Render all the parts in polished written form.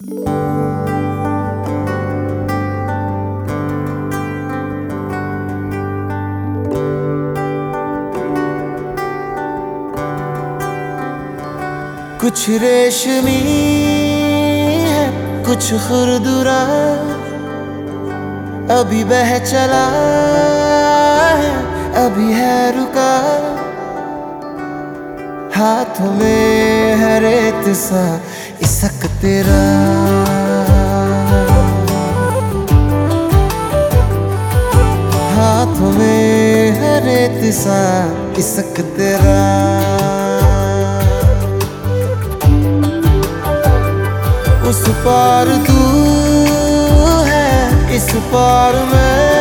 कुछ रेशमी है, कुछ खुरदुरा, अभी बह चला है, अभी है रुका। हाथों में है रेत सा इसक तेरा, हाथों में है रेत सा इसक तेरा। उस पार तू है, इस पार मैं,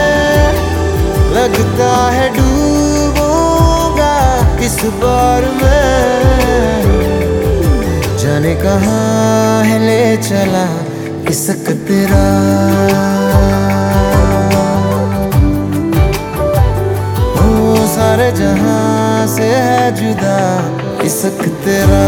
लगता है डूबूंगा इस बार मैं। जाने कहाँ है ले चला इसक तेरा, ओ सारे जहां से है जुदा इसक तेरा।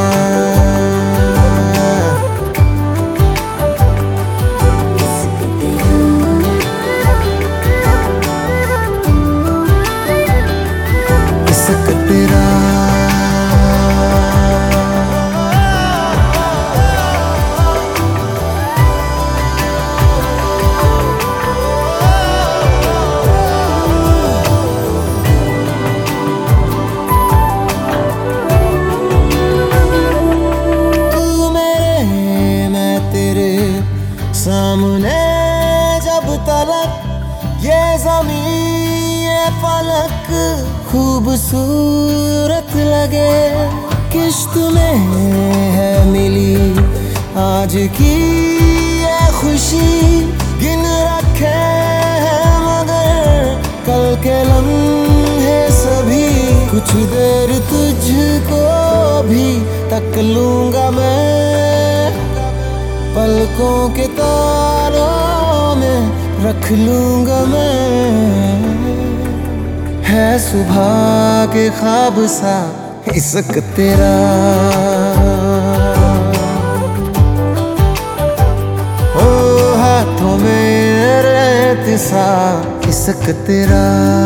सामने जब तलक ये ज़मीन ये फलक खूबसूरत लगे। किश्त में है मिली आज की ये खुशी, गिन रखे हैं मगर कल के लम्हे सभी। कुछ देर तुझको भी तक लूंगा मैं, पलकों के तारों में रख लूंगा मैं। है सुबह के ख्वाब सा इसक तेरा, ओ हाथों में रेत सा इसक तेरा।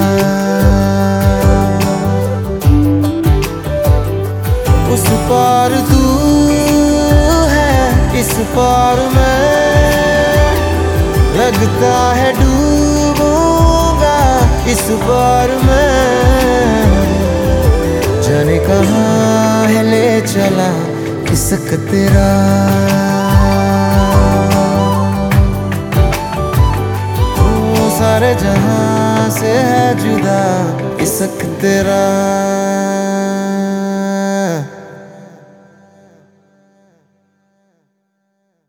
उस पार तू इस पार मैं, लगता है डूबूंगा इस बार मैं। जाने कहाँ है ले चला इसक तेरा, ओ सारे जहां से है जुदा इसक तेरा।